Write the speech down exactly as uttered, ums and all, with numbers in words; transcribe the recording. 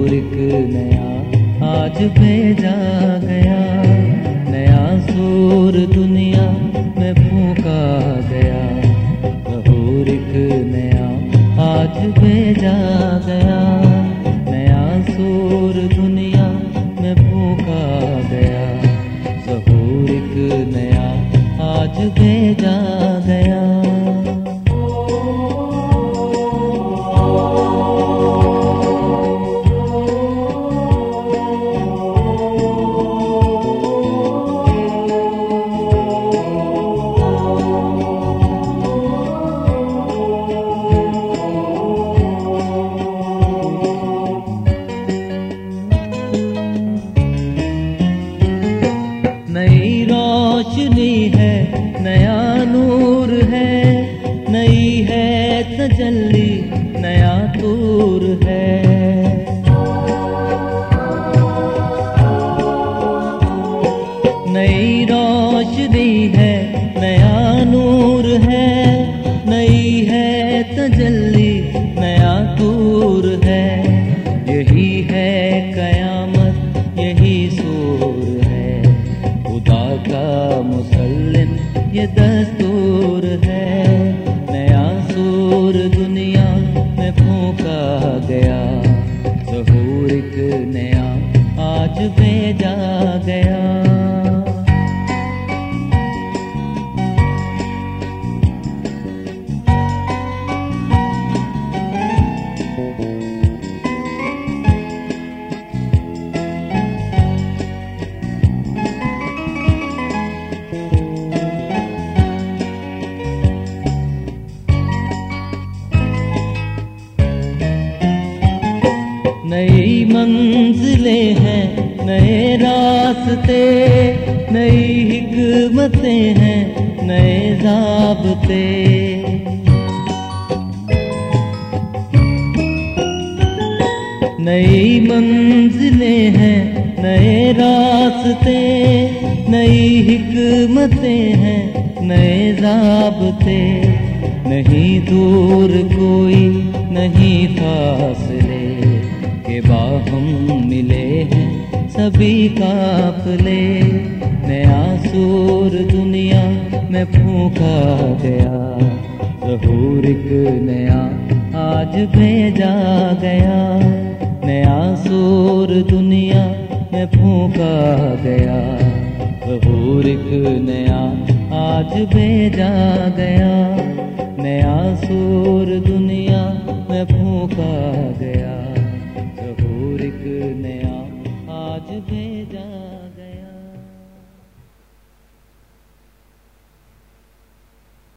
ज़हूर एक नया आज भेजा गया, नया सूर दुनिया में फूंका गया। ज़हूर एक नया आज भेजा गया, नया सूर दुनिया में फूंका गया। ज़हूर एक नया आज भेजा गया। नई रोशनी है, नया नूर है, नई है तजल्ली, नया तूर है। नई रोशनी है, नया नूर है, नई है तजल्ली, नया तूर है। यही है कयामत, यही सूर है, खुदा का मुसल्लिम ये दस्तूर है। नया सूर दुनिया में फूंका गया, ज़हूर एक नया आज भेजा गया। नई मंजिलें हैं, नए रास्ते, नई हिकमतें हैं, नए ज़ाब्ते। नई मंजिलें हैं, नए रास्ते, नई हिकमतें हैं, नए ज़ाब्ते। नहीं दूर कोई, नहीं फासले, के बाहम मिले हैं सभी काफिले। नया सूर दुनिया में फूंका गया, ज़हूर एक नया आज भेजा गया। नया सूर दुनिया में फूंका गया, ज़हूर एक नया आज भेजा गया। नया सूर दुनिया में फूंका गया।